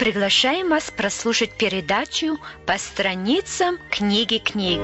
Приглашаем вас прослушать передачу «По страницам книги книг».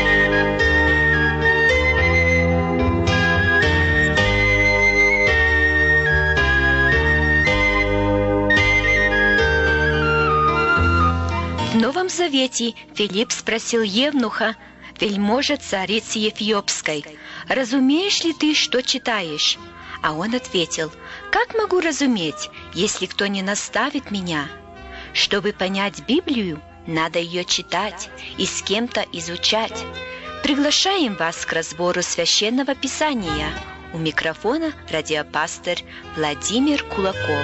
В Новом Завете Филипп спросил Евнуха, вельможа царицы Эфиопской: «Разумеешь ли ты, что читаешь?» А он ответил: «Как могу разуметь, если кто не наставит меня?» Чтобы понять Библию, надо ее читать и с кем-то изучать. Приглашаем вас к разбору Священного Писания. У микрофона радиопастырь Владимир Кулаков.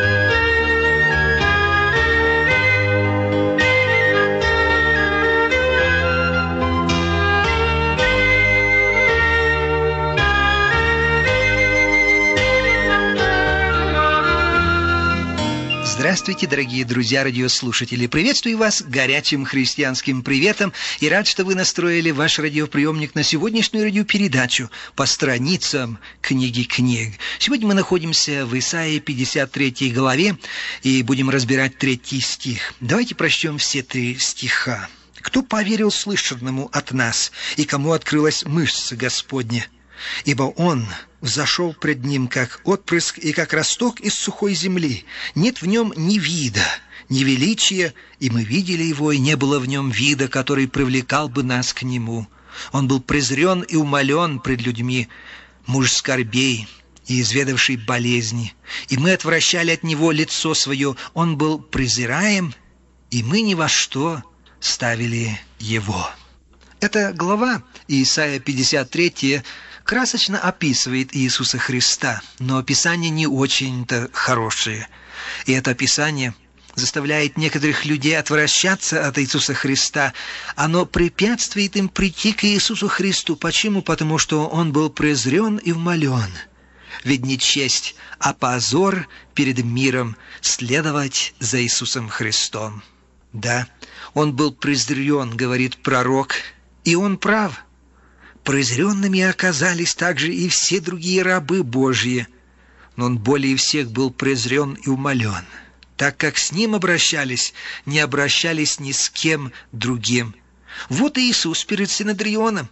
Здравствуйте, дорогие друзья-радиослушатели! Приветствую вас горячим христианским приветом и рад, что вы настроили ваш радиоприемник на сегодняшнюю радиопередачу «По страницам книги книг». Сегодня мы находимся в Исаии 53 главе и будем разбирать 3 стих. Давайте прочтем все 3 стиха. «Кто поверил слышанному от нас, и кому открылась мышца Господня? Ибо Он взошел пред Ним, как отпрыск и как росток из сухой земли. Нет в Нем ни вида, ни величия, и мы видели Его, и не было в Нем вида, который привлекал бы нас к Нему. Он был презрен и умолен пред людьми, муж скорбей и изведавший болезни. И мы отвращали от Него лицо свое. Он был презираем, и мы ни во что ставили Его». Эта глава, Исайя 53, красочно описывает Иисуса Христа, но описание не очень-то хорошее. И это описание заставляет некоторых людей отвращаться от Иисуса Христа. Оно препятствует им прийти к Иисусу Христу. Почему? Потому что Он был презрен и умолен. Ведь не честь, а позор перед миром следовать за Иисусом Христом. Да, Он был презрен, говорит пророк, и он прав. Презренными оказались также и все другие рабы Божьи, но он более всех был презрен и умолен, так как с ним обращались, не обращались ни с кем другим. Вот и Иисус перед Синедрионом.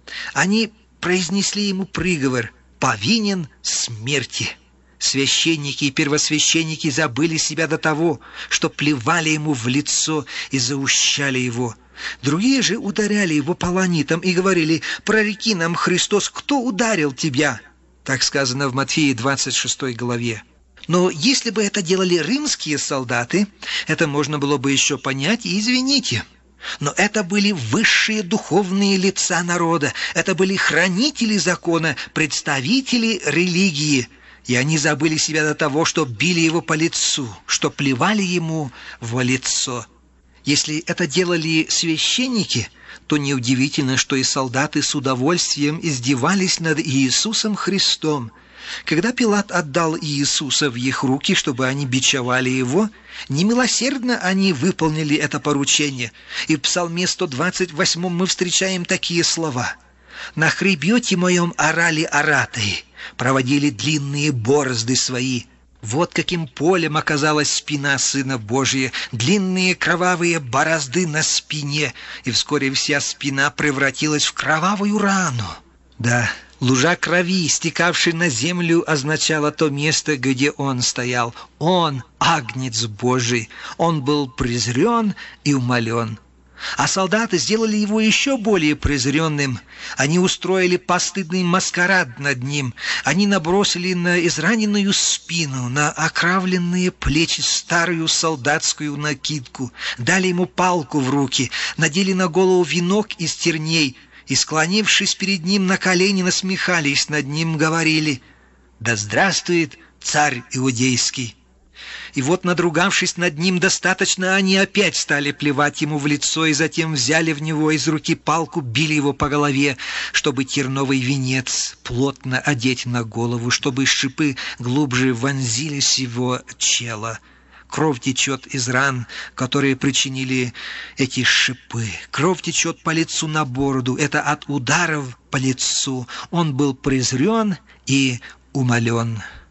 Они произнесли ему приговор: «Повинен смерти». Священники и первосвященники забыли себя до того, что плевали ему в лицо и заущали его. Другие же ударяли его полонитом и говорили: «Прореки нам, Христос, кто ударил тебя?» Так сказано в Матфея 26 главе. Но если бы это делали римские солдаты, это можно было бы еще понять и извините. Но это были высшие духовные лица народа, это были хранители закона, представители религии. И они забыли себя до того, что били его по лицу, что плевали ему в лицо. Если это делали священники, то неудивительно, что и солдаты с удовольствием издевались над Иисусом Христом. Когда Пилат отдал Иисуса в их руки, чтобы они бичевали его, немилосердно они выполнили это поручение. И в Псалме 128 мы встречаем такие слова: «На хребете моем орали оратые, проводили длинные борозды свои». Вот каким полем оказалась спина Сына Божия, длинные кровавые борозды на спине, и вскоре вся спина превратилась в кровавую рану. Да, лужа крови, стекавшей на землю, означала то место, где Он стоял. Он, Агнец Божий, Он был презрен и умолен. А солдаты сделали его еще более презренным. Они устроили постыдный маскарад над ним. Они набросили на израненную спину, на окровавленные плечи старую солдатскую накидку, дали ему палку в руки, надели на голову венок из терней и, склонившись перед ним на колени, насмехались над ним, говорили: «Да здравствует царь иудейский!» И вот, надругавшись над ним достаточно, они опять стали плевать ему в лицо и затем взяли в него из руки палку, били его по голове, чтобы терновый венец плотно одеть на голову, чтобы шипы глубже вонзились в его чело. Кровь течет из ран, которые причинили эти шипы. Кровь течет по лицу на бороду. Это от ударов по лицу. Он был презрен и умолен.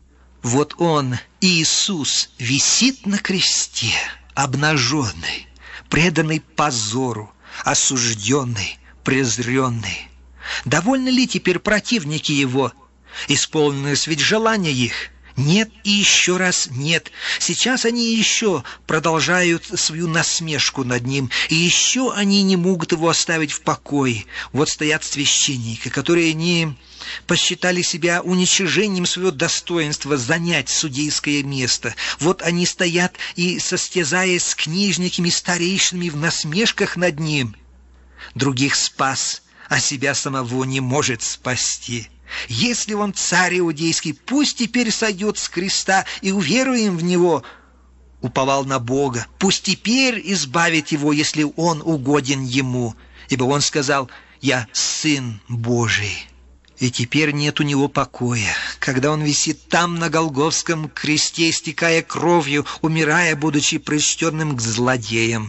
Вот Он, Иисус, висит на кресте, обнаженный, преданный позору, осужденный, презренный. Довольны ли теперь противники Его? Исполнилось ведь желание их? Нет и еще раз нет. Сейчас они еще продолжают свою насмешку над Ним, и еще они не могут Его оставить в покое. Вот стоят священники, которые не посчитали себя уничижением своего достоинства занять судейское место. Вот они стоят и, состязаясь с книжниками, старейшинами в насмешках над Ним. Других спас, а себя самого не может спасти. Если Он царь иудейский, пусть теперь сойдет с креста, и уверуем в Него. Уповал на Бога, пусть теперь избавит его, если Он угоден Ему. Ибо Он сказал: «Я Сын Божий». И теперь нет у Него покоя, когда Он висит там на Голгофском кресте, истекая кровью, умирая, будучи причтенным к злодеям.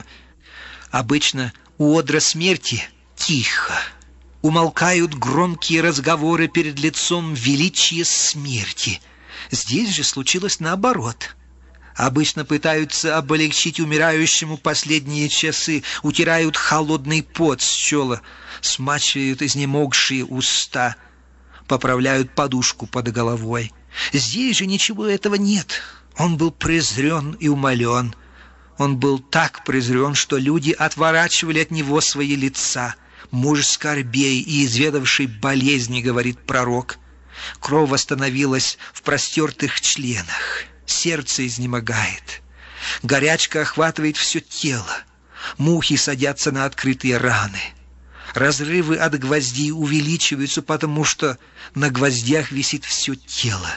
Обычно у одра смерти тихо. Умолкают громкие разговоры перед лицом величия смерти. Здесь же случилось наоборот. Обычно пытаются облегчить умирающему последние часы, утирают холодный пот с чела, смачивают изнемогшие уста, поправляют подушку под головой. Здесь же ничего этого нет. Он был презрен и умолен. Он был так презрен, что люди отворачивали от Него свои лица. «Муж скорбей и изведавший болезни», — говорит пророк. Кровь остановилась в простертых членах, сердце изнемогает, горячка охватывает все тело, мухи садятся на открытые раны, разрывы от гвоздей увеличиваются, потому что на гвоздях висит все тело,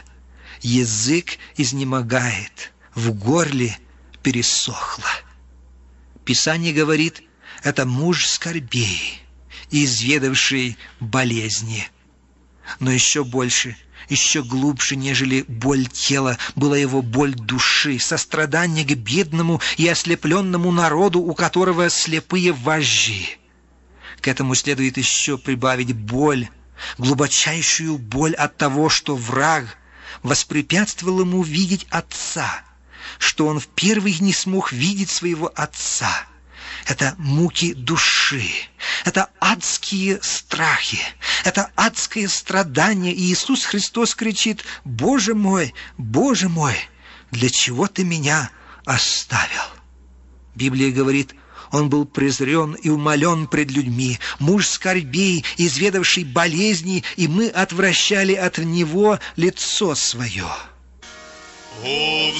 язык изнемогает, в горле пересохло. Писание говорит: это муж скорбей, изведавший болезни. Но еще больше, еще глубже, нежели боль тела, была его боль души, сострадание к бедному и ослепленному народу, у которого слепые вожжи. К этому следует еще прибавить боль, глубочайшую боль от того, что враг воспрепятствовал ему видеть Отца, что он в первый не смог видеть своего Отца. Это муки души, это адские страхи, это адское страдание. И Иисус Христос кричит: «Боже мой, для чего Ты меня оставил?» Библия говорит: Он был презрен и умолен пред людьми, муж скорбей, изведавший болезни, и мы отвращали от Него лицо свое. О,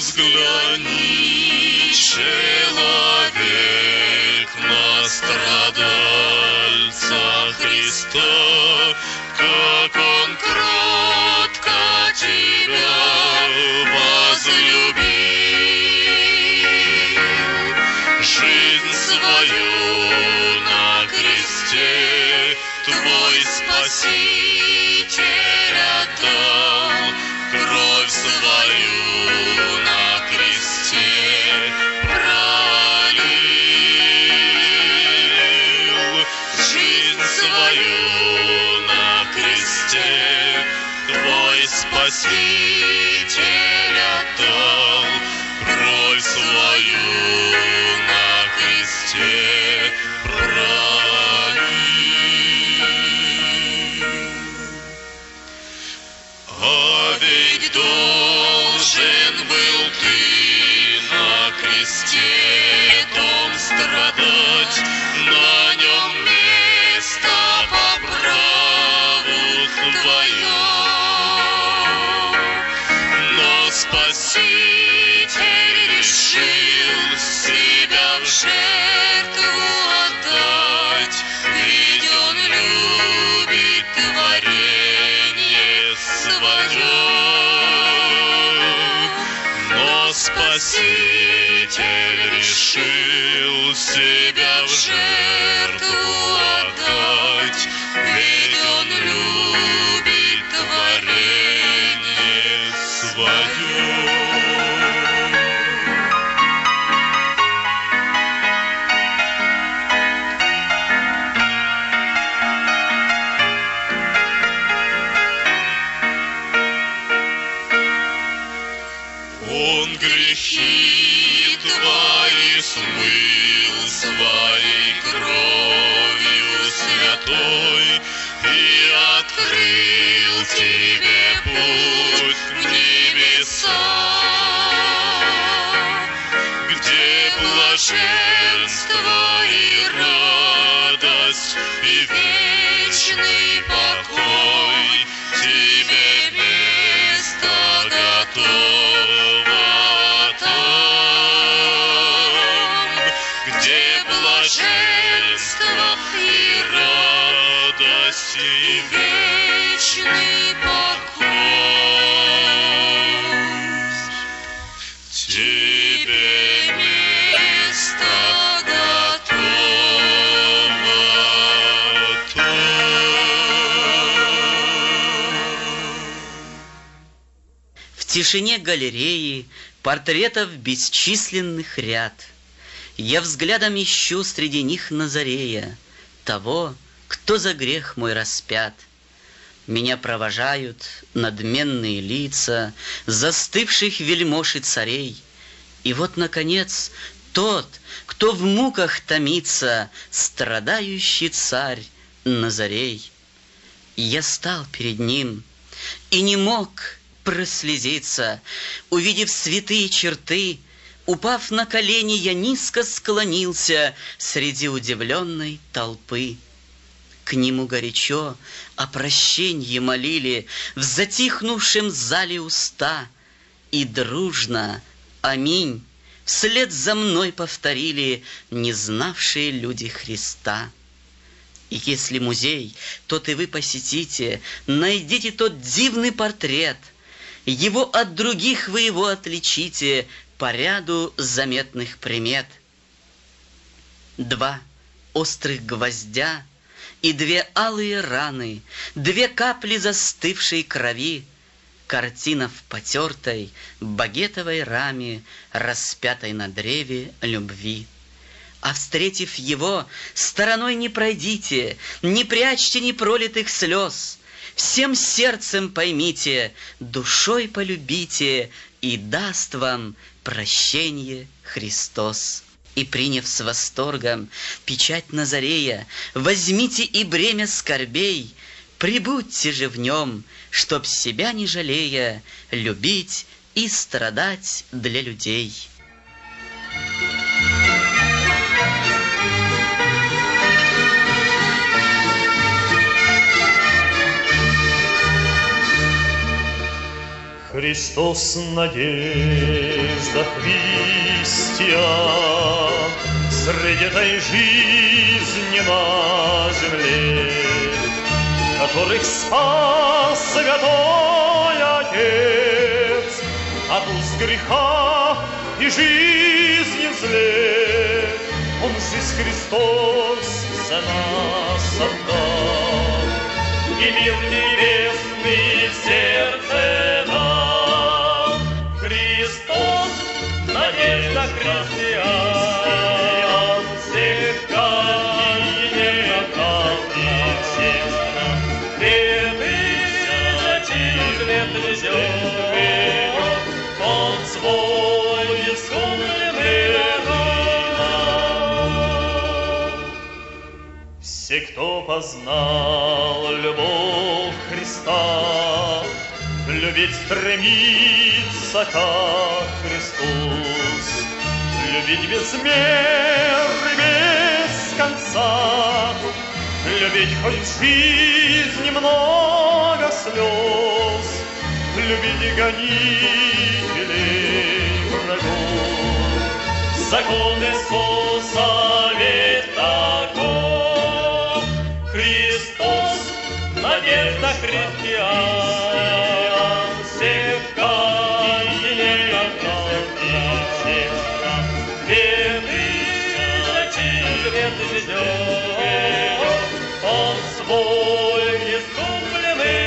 взгляни, человек, на страдальца Христа, как Он кротко тебя возлюбил, жизнь свою на кресте Твой Спаситель отдал, кровь свою на кресте пролил, жизнь свою на кресте Твой Спаситель отдал, кровь свою на кресте пролил. А ведь должен был Ты на кресте том страдать, на нем место по праву Твоем. Но Спаситель решил себя в жертву отдать, ведь Он любит творение свое. Но Спаситель решил себя в жертву отдать, ведь Он любит творение свое. тишине галереи портретов бесчисленных ряд. Я взглядом ищу среди них Назарея, того, кто за грех мой распят. Меня провожают надменные лица застывших вельмож и царей. И вот, наконец, тот, кто в муках томится, страдающий царь Назарей. И я стал перед ним и не мог прослезиться, увидев святые черты. Упав на колени, я низко склонился среди удивленной толпы. К нему горячо о прощенье молили в затихнувшем зале уста, и дружно «Аминь» вслед за мной повторили не знавшие люди Христа. И если музей, тот и вы посетите, найдите тот дивный портрет, его от других вы его отличите по ряду заметных примет. 2 острых гвоздя и 2 алые раны, 2 капли застывшей крови, картина в потертой багетовой раме, распятой на древе любви. А встретив его, стороной не пройдите, не прячьте непролитых слез, всем сердцем поймите, душой полюбите, и даст вам прощенье Христос. И, приняв с восторгом печать Назарея, возьмите и бремя скорбей, прибудьте же в нем, чтоб себя не жалея, любить и страдать для людей. Христос, надежда христиан, среди этой жизни на земле, которых спас Святой Отец от уз греха и жизни в зле. Он здесь Христос за нас отдал, и мир небесный в сердце нам. Христос, надежда христиан, всех как и не как и всех стран. 2000 лет везет, он свой искупленный народ. Все, кто познал любовь Христа, любить стремится, как Христос, любить без меры, без конца, любить хоть в жизни много слез, любить гонителей врагов. Закон Иисуса ведь таков. Христос, надежда христиан, всех как и не как и всех стран. 2000 лет ждет он свой искупленный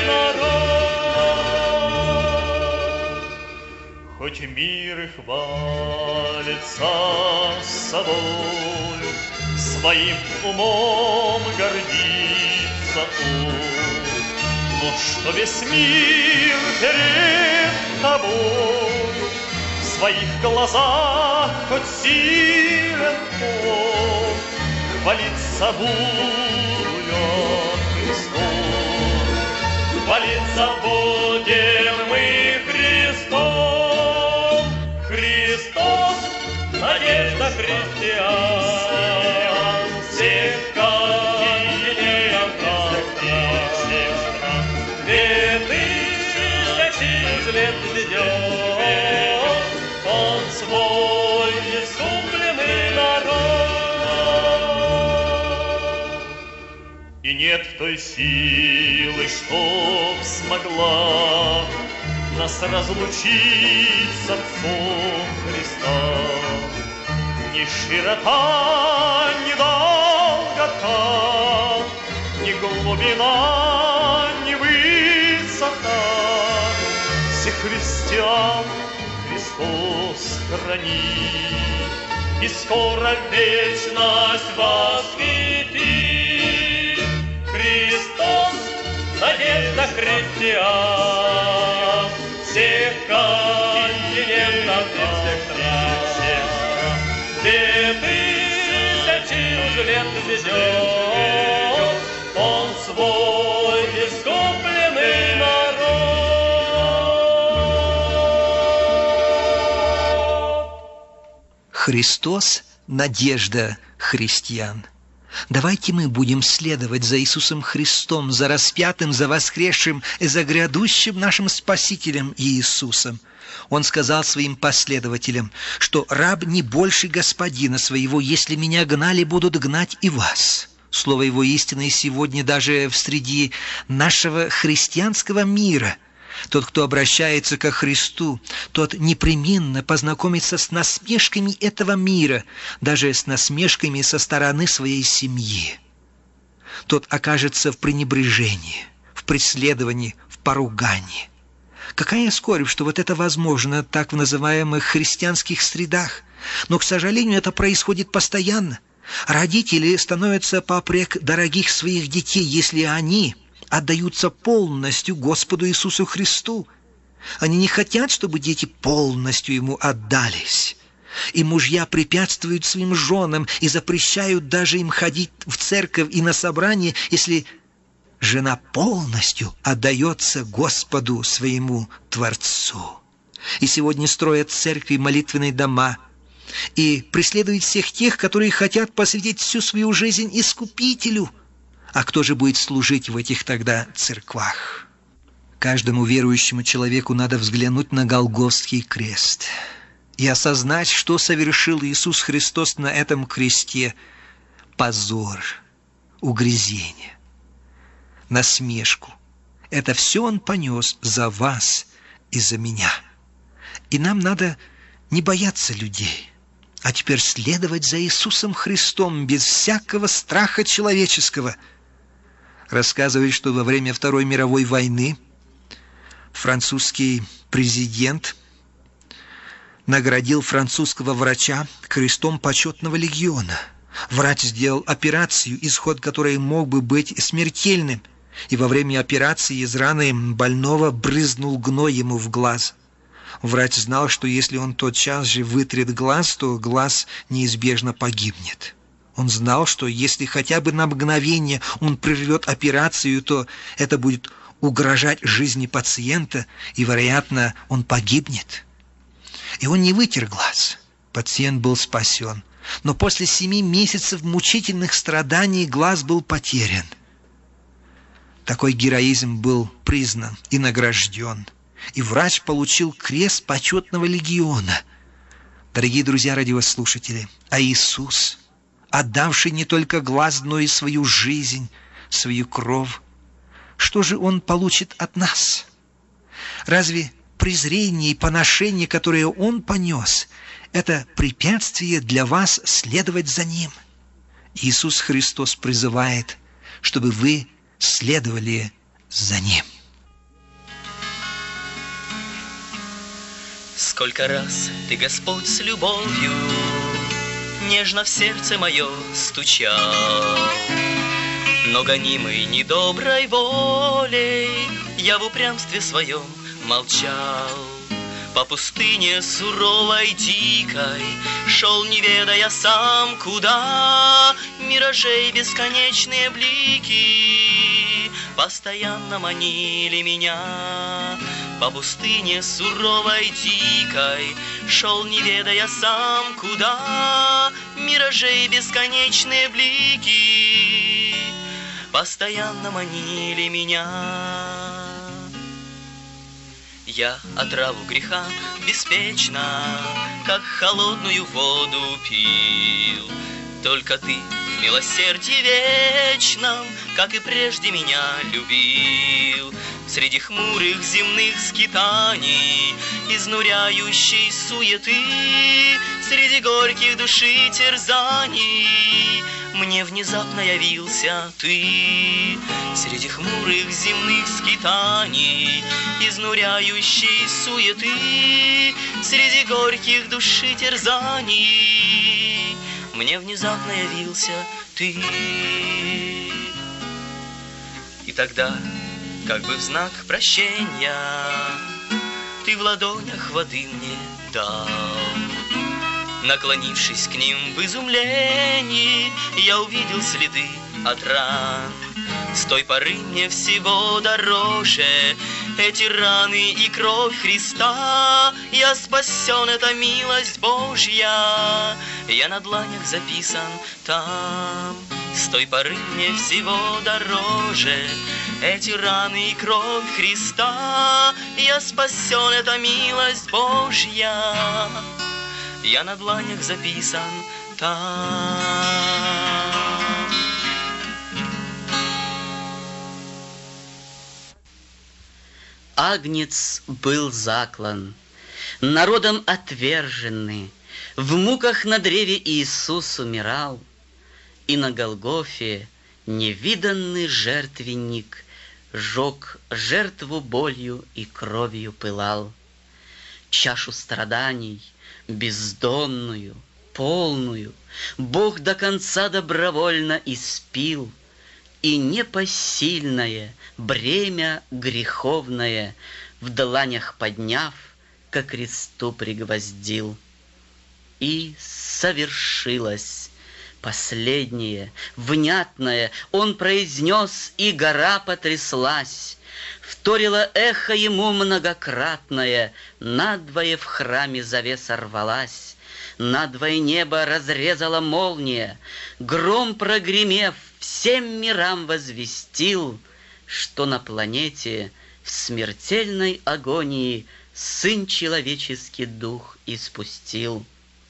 народ. Хоть мир и хвалится собой, своим умом гордится он, но что весь мир перед тобой, в своих глазах хоть силен он, хвалиться будем Христом, хвалиться будем мы Христом. Христос, надежда христиан, всех как и не как и всех стран. 2000 лет ждет он свой искупленный народ. И нет той силы, чтоб смогла нас разлучить с Отцом Христа. Ни широта, ни долгота, ни глубина, ни высота всех христиан Христос хранит, и скоро в вечность восхитит. Христос, надежда христиан, всех континентов и всех стран, где тысячи уж лет живет Он свой искупленный народ. Христос – надежда христиан. Давайте мы будем следовать за Иисусом Христом, за распятым, за воскресшим и за грядущим нашим Спасителем Иисусом. Он сказал своим последователям, что раб не больше господина своего, если меня гнали, будут гнать и вас. Слово его истины сегодня даже в среди нашего христианского мира. Тот, кто обращается ко Христу, тот непременно познакомится с насмешками этого мира, даже с насмешками со стороны своей семьи. Тот окажется в пренебрежении, в преследовании, в поругании. Какая скорбь, что вот это возможно так в называемых христианских средах. Но, к сожалению, это происходит постоянно. Родители становятся попрек дорогих своих детей, если они отдаются полностью Господу Иисусу Христу. Они не хотят, чтобы дети полностью Ему отдались. И мужья препятствуют своим женам и запрещают даже им ходить в церковь и на собрание, если жена полностью отдается Господу своему Творцу. И сегодня строят церкви, молитвенные дома, и преследуют всех тех, которые хотят посвятить всю свою жизнь Искупителю. А кто же будет служить в этих тогда церквах? Каждому верующему человеку надо взглянуть на Голгофский крест и осознать, что совершил Иисус Христос на этом кресте. Позор, угрызение, насмешку. Это все Он понес за вас и за меня. И нам надо не бояться людей, а теперь следовать за Иисусом Христом без всякого страха человеческого. Рассказывает, что во время Второй мировой войны французский президент наградил французского врача крестом почетного легиона. Врач сделал операцию, исход которой мог бы быть смертельным, и во время операции из раны больного брызнул гной ему в глаз. Врач знал, что если он тотчас же вытрет глаз, то глаз неизбежно погибнет. Он знал, что если хотя бы на мгновение он прервет операцию, то это будет угрожать жизни пациента, и, вероятно, он погибнет. И он не вытер глаз. Пациент был спасен. Но после 7 месяцев мучительных страданий глаз был потерян. Такой героизм был признан и награжден. И врач получил крест почетного легиона. Дорогие друзья радиослушатели, а Иисус, отдавший не только глаз, но и свою жизнь, свою кровь, что же Он получит от нас? Разве презрение и поношение, которое Он понес, это препятствие для вас следовать за Ним? Иисус Христос призывает, чтобы вы следовали за Ним. Сколько раз Ты, Господь, с любовью нежно в сердце мое стучал, но гонимый недоброй волей я в упрямстве своем молчал. По пустыне суровой, дикой шел, не ведая сам куда. Миражей бесконечные блики постоянно манили меня. По пустыне суровой, дикой шел, не ведая сам куда. Миражей бесконечные блики постоянно манили меня. Я отраву греха беспечно, как холодную воду пил. Только Ты милосердии вечном, как и прежде меня любил. Среди хмурых земных скитаний, изнуряющей суеты, среди горьких души терзаний, мне внезапно явился ты. Среди хмурых земных скитаний, изнуряющей суеты, среди горьких души терзаний, мне внезапно явился ты. И тогда, как бы в знак прощения, ты в ладонях воды мне дал. Наклонившись к ним в изумлении, я увидел следы от ран. С той поры мне всего дороже эти раны и кровь Христа. Я спасен, это милость Божья, я на дланях записан там. С той поры мне всего дороже эти раны и кровь Христа. Я спасен, это милость Божья, я на дланях записан там. Агнец был заклан, народом отверженный, в муках на древе Иисус умирал, и на Голгофе невиданный жертвенник жег жертву болью и кровью пылал. Чашу страданий, бездонную, полную, Бог до конца добровольно испил, и непосильное бремя греховное в дланях подняв, ко кресту пригвоздил. И совершилось последнее, внятное, он произнес, и гора потряслась. Вторило эхо ему многократное, надвое в храме завеса рвалась. Надвое небо разрезала молния, гром прогремев, всем мирам возвестил, что на планете в смертельной агонии Сын человеческий дух испустил.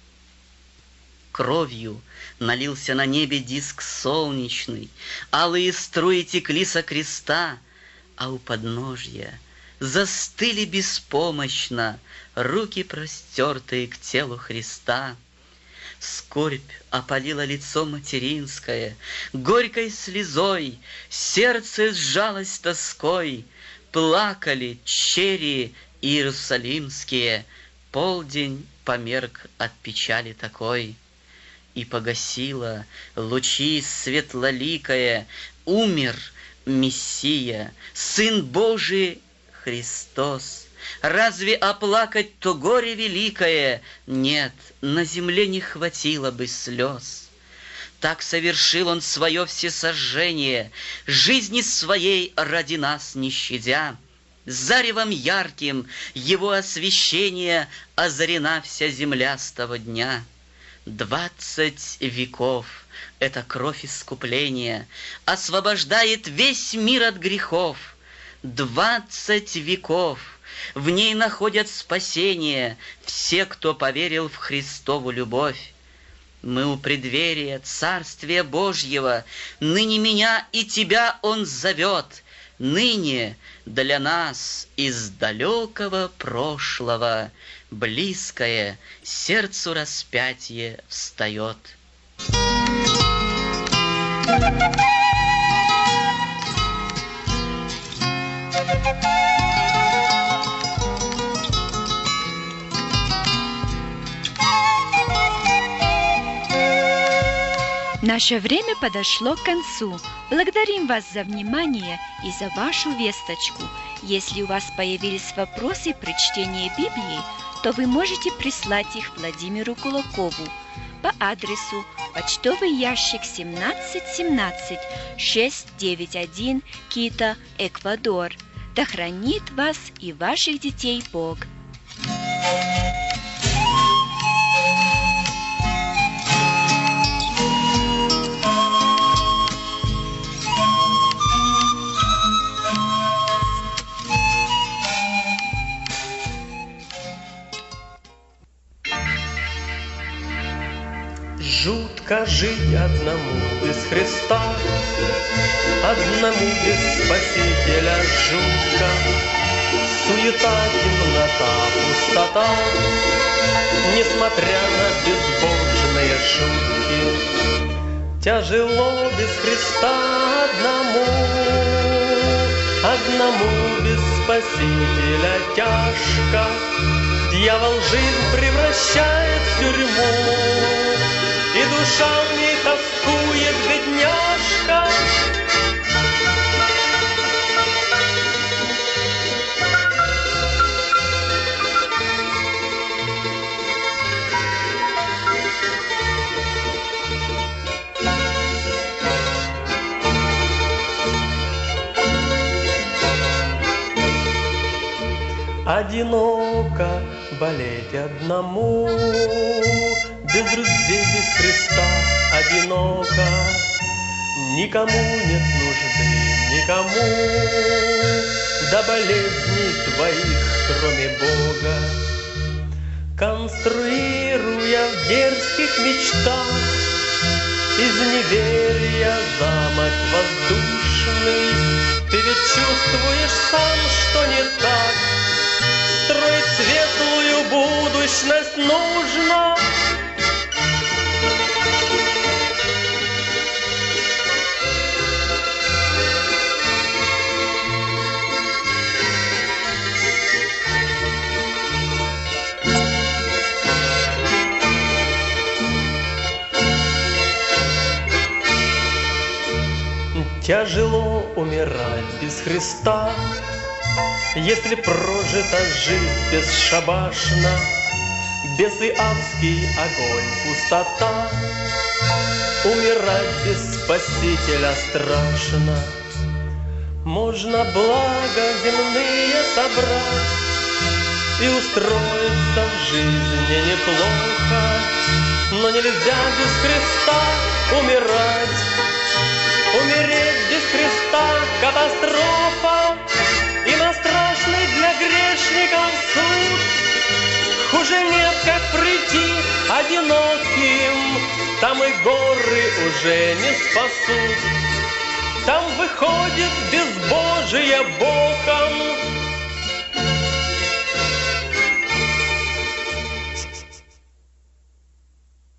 Кровью налился на небе диск солнечный, алые струи текли со креста, а у подножья застыли беспомощно руки, простертые к телу Христа. Скорбь опалила лицо материнское, горькой слезой, сердце сжалось тоской, плакали черри иерусалимские, полдень померк от печали такой. И погасила лучи светлоликая, умер Мессия, Сын Божий Христос. Разве оплакать то горе великое? Нет, на земле не хватило бы слез. Так совершил он свое всесожжение, жизни своей ради нас не щадя. Заревом ярким его освящение озарена вся земля с того дня. 20 веков эта кровь искупления освобождает весь мир от грехов. 20 веков в ней находят спасение все, кто поверил в Христову любовь. Мы у преддверия Царствия Божьего, ныне меня и тебя Он зовет, ныне для нас из далекого прошлого близкое сердцу распятие встает. Наше время подошло к концу. Благодарим вас за внимание и за вашу весточку. Если у вас появились вопросы при чтении Библии, то вы можете прислать их Владимиру Кулакову по адресу почтовый ящик 1717 691 Кито, Эквадор. Да хранит вас и ваших детей Бог. Жутко Жутко жить одному без Христа, одному без Спасителя жутко. Суета, темнота, пустота, несмотря на безбожные шутки. Тяжело без Христа одному без Спасителя тяжко. Дьявол жизнь превращает в тюрьму, и душа в ней тоскует, бедняжка. Одиноко болеть одному, без друзей, без Христа одиноко. Никому нет нужды, никому до болезней твоих, кроме Бога. Конструируя в дерзких мечтах из неверия замок воздушный, ты ведь чувствуешь сам, что не так. Строить светлую будущность нужно. Тяжело умирать без Христа, если прожита жизнь бесшабашна, бесы адский огонь, пустота. Умирать без Спасителя страшно. Можно благо земные собрать и устроиться в жизни неплохо, но нельзя без Христа умирать. Умереть без Христа — катастрофа, и на страшный для грешников суд. Хуже нет, как прийти одиноким, там и горы уже не спасут. Там выходит безбожие боком,